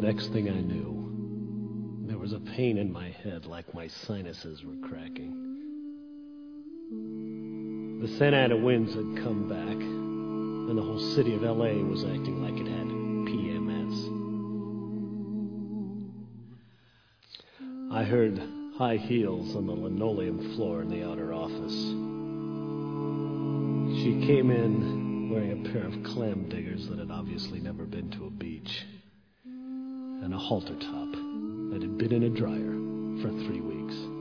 next thing I knew, there was a pain in my head like my sinuses were cracking. The Santa Ana winds had come back, and the whole city of L.A. was acting like it had PMS. I heard high heels on the linoleum floor in the outer office. She came in wearing a pair of clam diggers that had obviously never been to a beach, and a halter top that had been in a dryer for 3 weeks.